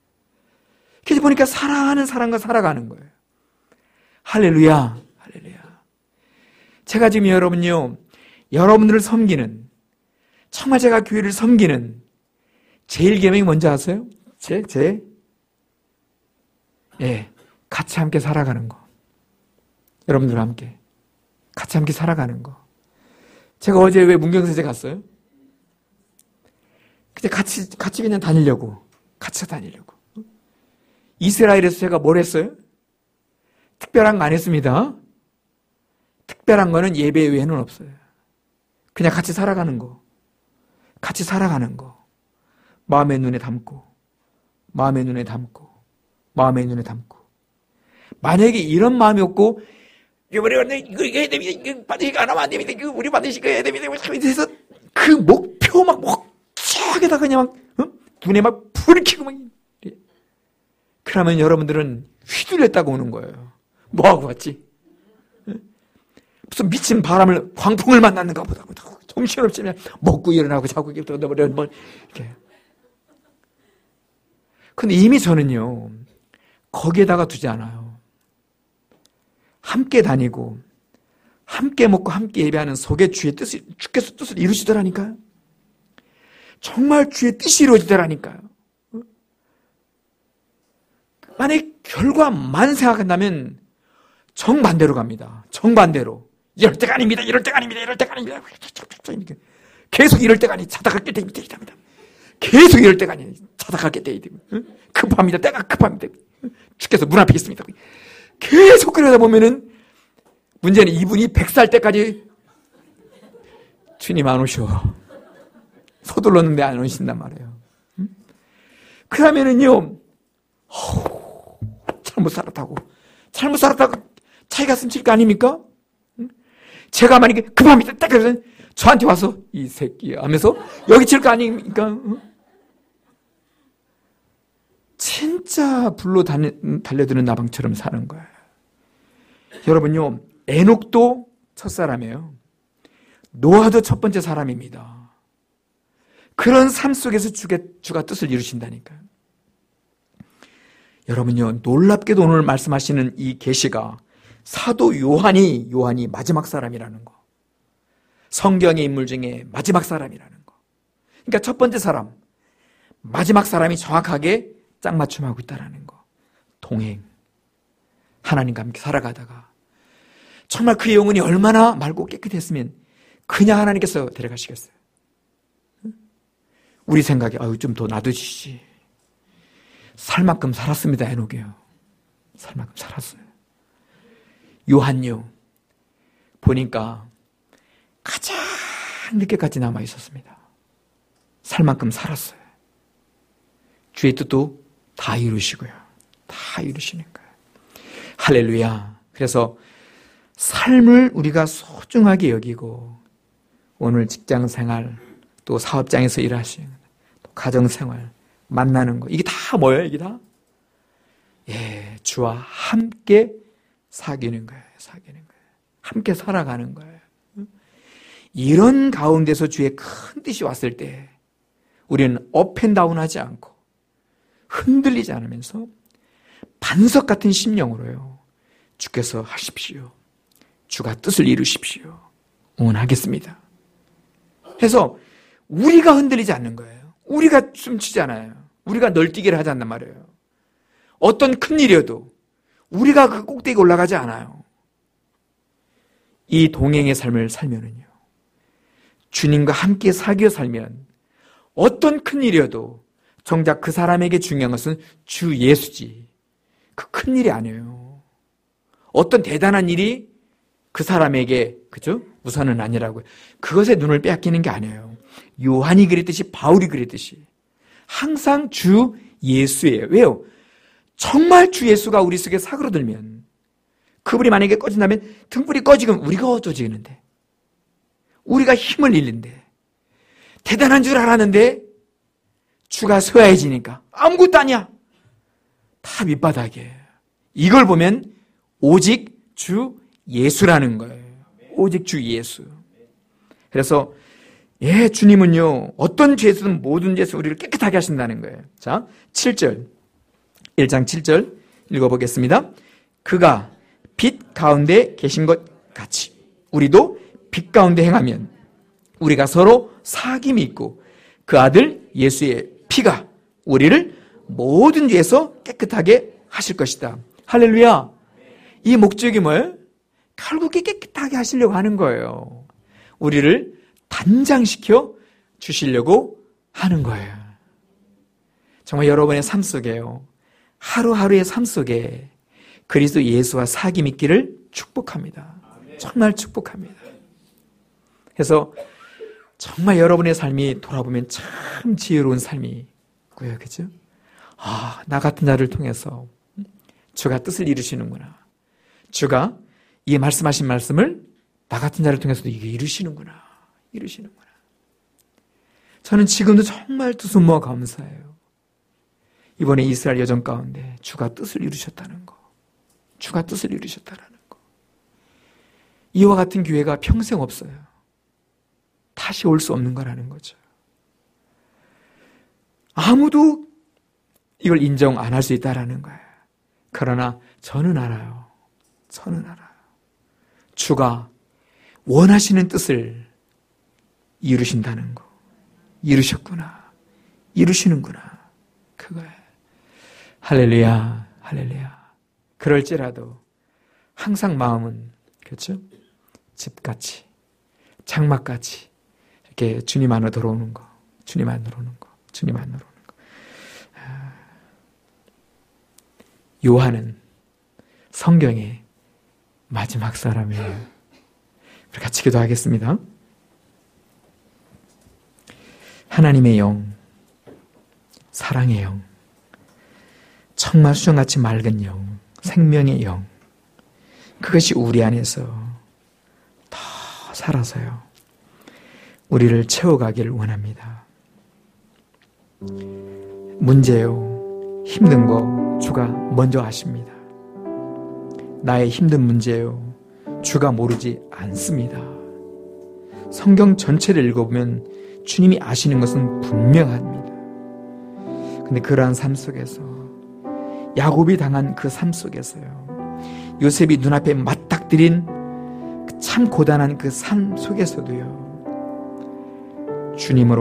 그래서 보니까 사랑하는 사람과 살아가는 거예요. 할렐루야, 할렐루야. 제가 지금 여러분요, 여러분들을 섬기는, 정말 제가 교회를 섬기는 제일 계명이 뭔지 아세요? 같이 함께 살아가는 거. 여러분들과 함께. 같이 함께 살아가는 거. 제가 어제 왜 문경세제 갔어요? 그냥 같이 그냥 다니려고. 같이 다니려고. 이스라엘에서 제가 뭘 했어요? 특별한 거 안 했습니다. 특별한 거는 예배 외에는 없어요. 그냥 같이 살아가는 거. 같이 살아가는 거. 마음의 눈에 담고, 마음의 눈에 담고, 마음의 눈에 담고. 만약에 이런 마음이 없고, 이거 해야 됩니다. 이거 반드시 안 하면 안 됩니다. 이거 우리 반드시 이거 해야 됩니다. 그래서 그 목표 막 목적에다 그냥 막, 눈에 막 불을 켜고 막. 그러면 여러분들은 휘둘렸다고 오는 거예요. 뭐하고 왔지? 무슨 미친 바람을, 광풍을 만났는가 보다. 정신없이 그냥 먹고 일어나고 자고 이렇게. 근데 이미 저는요, 거기에다가 두지 않아요. 함께 다니고, 함께 먹고, 함께 예배하는 속에 주께서 뜻을 이루시더라니까요. 정말 주의 뜻이 이루어지더라니까요. 만약에 결과만 생각한다면 정반대로 갑니다. 정반대로. 이럴 때가 아닙니다. 이럴 때가 아닙니다. 이럴 때가 아닙니다. 계속 이럴 때가 아니 찾아갈게 됩니다. 계속 이럴 때가 아니 찾아갈게 됩니다. 급합니다. 때가 급합니다. 주께서 문 앞에 있습니다. 계속 그러다 보면은 문제는 이분이 100살 때까지 주님 안 오셔. 서둘렀는데 안 오신단 말이에요. 그러면은요, 잘못 살았다고 차이가 숨칠 거 아닙니까? 제가 만약에 급합니다. 딱 그러면 저한테 와서 이 새끼 하면서 여기 칠 거 아닙니까? 진짜 불로 달려드는 나방처럼 사는 거예요. 여러분요, 에녹도 첫사람이에요. 노아도 첫 번째 사람입니다. 그런 삶 속에서 주가 뜻을 이루신다니까요. 여러분요, 놀랍게도 오늘 말씀하시는 이 계시가 사도 요한이 마지막 사람이라는 거. 성경의 인물 중에 마지막 사람이라는 거. 그러니까 첫 번째 사람, 마지막 사람이 정확하게 짝맞춤하고 있다는 거. 동행. 하나님과 함께 살아가다가 정말 그 영혼이 얼마나 맑고 깨끗했으면 그냥 하나님께서 데려가시겠어요. 우리 생각에 좀 더 놔두시지. 살 만큼 살았습니다. 에녹이요. 살 만큼 살았어요. 요한요. 보니까 가장 늦게까지 남아 있었습니다. 살 만큼 살았어요. 주의 뜻도 다 이루시고요. 다 이루시는 거예요. 할렐루야. 그래서 삶을 우리가 소중하게 여기고 오늘 직장생활 또 사업장에서 일하시는 또 가정생활 만나는 거 이게 다 뭐예요? 이게 다? 주와 함께 사귀는 거예요. 함께 살아가는 거예요. 이런 가운데서 주의 큰 뜻이 왔을 때 우리는 업앤다운 하지 않고 흔들리지 않으면서 반석 같은 심령으로요. 주께서 하십시오. 주가 뜻을 이루십시오. 응원하겠습니다. 해서 우리가 흔들리지 않는 거예요. 우리가 숨치지 않아요. 우리가 널뛰기를 하지 않단 말이에요. 어떤 큰일이어도 우리가 그 꼭대기에 올라가지 않아요. 이 동행의 삶을 살면은요. 주님과 함께 사귀어 살면 어떤 큰일이어도 정작 그 사람에게 중요한 것은 주 예수지. 그 큰일이 아니에요. 어떤 대단한 일이 그 사람에게 그죠? 우선은 아니라고요. 그것에 눈을 빼앗기는 게 아니에요. 요한이 그랬듯이 바울이 그랬듯이 항상 주 예수예요. 왜요? 정말 주 예수가 우리 속에 사그러들면 그불이 만약에 꺼진다면 등불이 꺼지면 우리가 어두워지는데 우리가 힘을 잃는데 대단한 줄 알았는데 주가 쇠해지니까 아무것도 아니야. 다 밑바닥이에요. 이걸 보면 오직 주 예수라는 거예요. 오직 주 예수. 그래서 주님은요 어떤 죄에서든 모든 죄에서 우리를 깨끗하게 하신다는 거예요. 자, 7절 1장 7절 읽어보겠습니다. 그가 빛 가운데 계신 것 같이 우리도 빛 가운데 행하면 우리가 서로 사귐이 있고 그 아들 예수의 피가 우리를 모든 죄에서 깨끗하게 하실 것이다. 할렐루야. 이 목적이 뭐예요? 결국에 깨끗하게 하시려고 하는 거예요. 우리를 단장시켜 주시려고 하는 거예요. 정말 여러분의 삶 속에요. 하루하루의 삶 속에 그리스도 예수와 사귐 있기를 축복합니다. 정말 축복합니다. 그래서 정말 여러분의 삶이 돌아보면 참 지혜로운 삶이고요. 그죠? 아, 나 같은 자를 통해서 주가 뜻을 이루시는구나. 주가 이 말씀하신 말씀을 나 같은 자를 통해서도 이게 이루시는구나. 저는 지금도 정말 두 손 모아 감사해요. 이번에 이스라엘 여정 가운데 주가 뜻을 이루셨다는 거. 주가 뜻을 이루셨다는 거. 이와 같은 기회가 평생 없어요. 다시 올 수 없는 거라는 거죠. 아무도 이걸 인정 안 할 수 있다라는 거예요. 그러나 저는 알아요. 주가 원하시는 뜻을 이루신다는 거. 이루셨구나. 이루시는구나. 그거예요. 할렐루야. 그럴지라도 항상 마음은, 그렇죠? 집같이, 장막같이 이렇게 주님 안으로 들어오는 거. 요한은 성경의 마지막 사람이에요. 우리 같이 기도하겠습니다. 하나님의 영, 사랑의 영, 정말 수정같이 맑은 영, 생명의 영, 그것이 우리 안에서 더 살아서요 우리를 채워가기를 원합니다. 문제요, 힘든 거 주가 먼저 아십니다. 나의 힘든 문제요, 주가 모르지 않습니다. 성경 전체를 읽어보면 주님이 아시는 것은 분명합니다. 근데 그러한 삶 속에서, 야곱이 당한 그 삶 속에서요, 요셉이 눈앞에 맞닥뜨린 참 고단한 그 삶 속에서도요,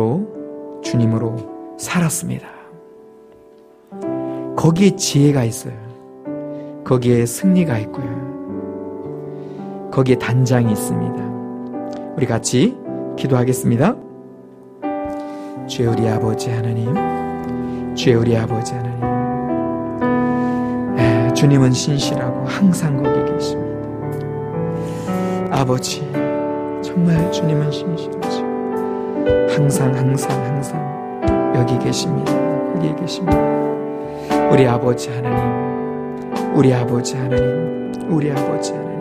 주님으로 살았습니다. 거기에 지혜가 있어요. 거기에 승리가 있고요. 거기에 단장이 있습니다. 우리 같이 기도하겠습니다. 주의 우리 아버지 하나님, 주의 우리 아버지 하나님, 주님은 신실하고 항상 거기 계십니다. 아버지, 정말 주님은 신실하시고 항상 여기 계십니다. 거기에 계십니다. 우리 아버지 하나님, 우리 아버지 하나님, 우리 아버지 하나님,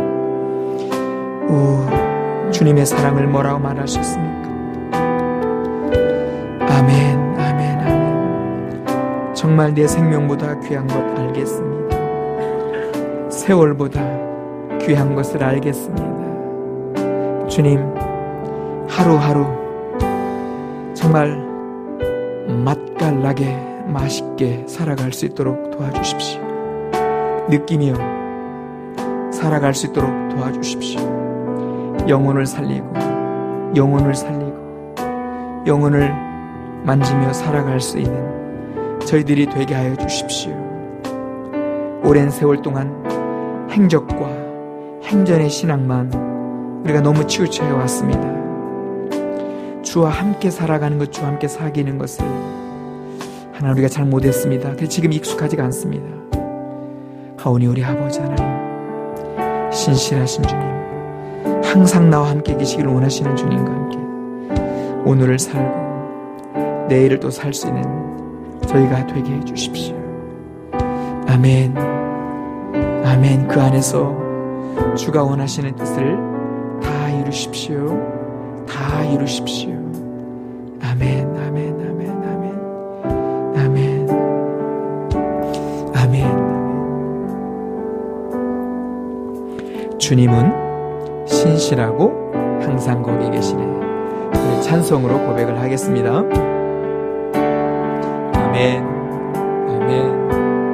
주님의 사랑을 뭐라고 말하셨습니까? 아멘, 아멘, 아멘. 정말 내 생명보다 귀한 것 알겠습니다. 세월보다 귀한 것을 알겠습니다. 주님, 하루하루 정말 맛깔나게 맛있게 살아갈 수 있도록 도와주십시오. 느끼며 살아갈 수 있도록 도와주십시오. 영혼을 살리고 영혼을 만지며 살아갈 수 있는 저희들이 되게 하여 주십시오. 오랜 세월 동안 행적과 행전의 신앙만 우리가 너무 치우쳐 왔습니다. 주와 함께 살아가는 것, 주와 함께 사귀는 것을 하나님 우리가 잘 못했습니다. 그래서 지금 익숙하지가 않습니다. 하오니 우리 아버지 하나님, 신실하신 주님, 항상 나와 함께 계시기를 원하시는 주님과 함께 오늘을 살고 내일을 또 살 수 있는 저희가 되게 해주십시오. 아멘, 아멘. 그 안에서 주가 원하시는 뜻을 다 이루십시오. 다 이루십시오. 아멘, 아멘, 아멘, 아멘, 아멘, 아멘. 주님은 신실하고 항상 거기 계시네. 우리 찬송으로 고백을 하겠습니다. 아멘, 아멘.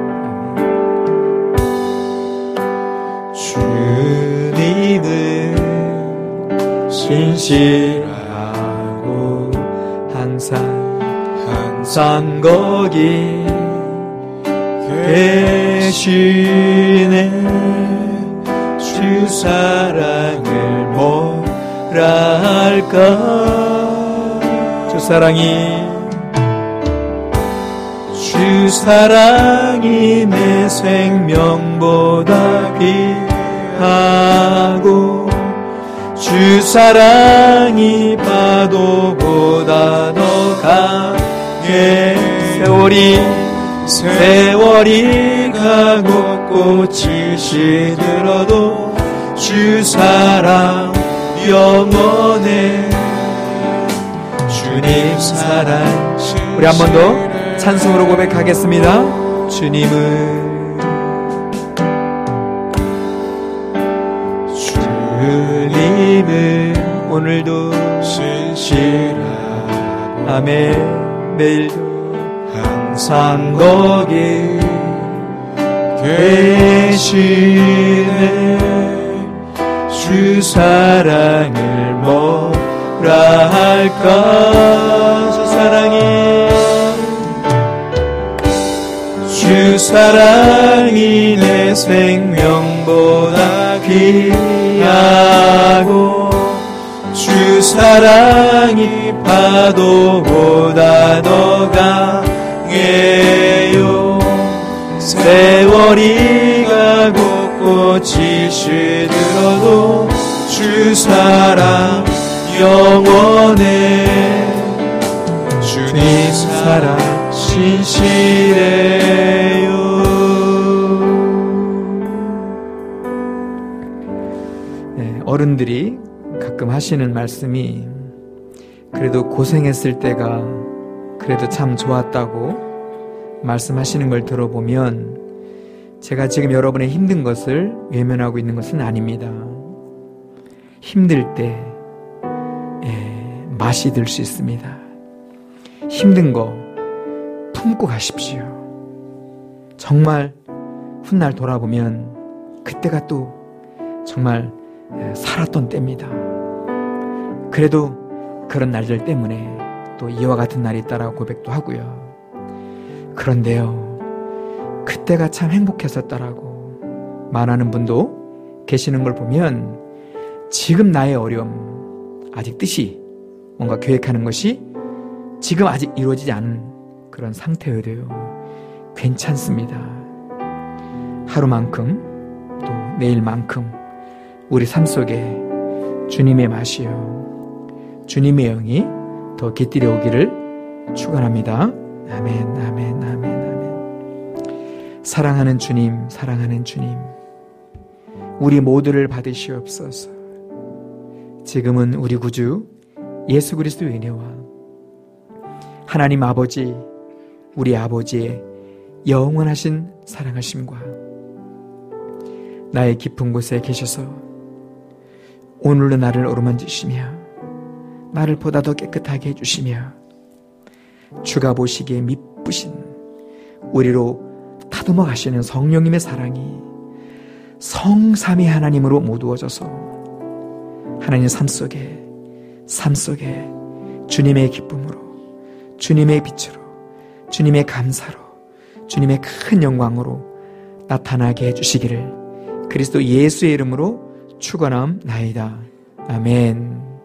신실하고 항상 거기 계시네. 주 사랑을 뭐라 할까. 주 사랑이 내 생명보다 귀하고 주 사랑이 파도보다 더 강해. 세월이 가고 꽃이 시들어도 주 사랑 영원해. 주님 사랑. 우리 한 번 더 찬송으로 고백하겠습니다. 주님은 오늘도 신실하고 아멘. 내일도 항상 거기 계시네. 주 사랑을 뭐라 할까. 주 사랑이 내 생명보다 귀하고 주 사랑이 파도보다 더 강해요. 세월이 가고 꽃이 시들어도 주 사랑 영원해. 주님 사랑 신실해요. 네, 어른들이 가끔 하시는 말씀이 그래도 고생했을 때가 그래도 참 좋았다고 말씀하시는 걸 들어보면 제가 지금 여러분의 힘든 것을 외면하고 있는 것은 아닙니다. 힘들 때 맛이 들 수 있습니다. 힘든 거 품고 가십시오. 정말 훗날 돌아보면 그때가 또 정말 살았던 때입니다. 그래도 그런 날들 때문에 또 이와 같은 날이 있다라고 고백도 하고요. 그런데요, 그때가 참 행복했었다라고 말하는 분도 계시는 걸 보면 지금 나의 어려움, 아직 뜻이 뭔가 계획하는 것이 지금 아직 이루어지지 않은 그런 상태여도요, 괜찮습니다. 하루만큼 또 내일만큼 우리 삶 속에 주님의 맛이요, 주님의 영이 더 깃들여 오기를 축원합니다. 아멘, 아멘, 아멘, 아멘. 사랑하는 주님, 사랑하는 주님, 우리 모두를 받으시옵소서. 지금은 우리 구주 예수 그리스도의 은혜와 하나님 아버지, 우리 아버지의 영원하신 사랑하심과 나의 깊은 곳에 계셔서 오늘로 나를 어루만지시며 나를 보다 더 깨끗하게 해주시며 주가 보시기에 미쁘신 우리로 다듬어 가시는 성령님의 사랑이 성삼위 하나님으로 모두어져서 하나님 삶 속에 주님의 기쁨으로, 주님의 빛으로, 주님의 감사로, 주님의 큰 영광으로 나타나게 해주시기를 그리스도 예수의 이름으로 축원함나이다. 아멘.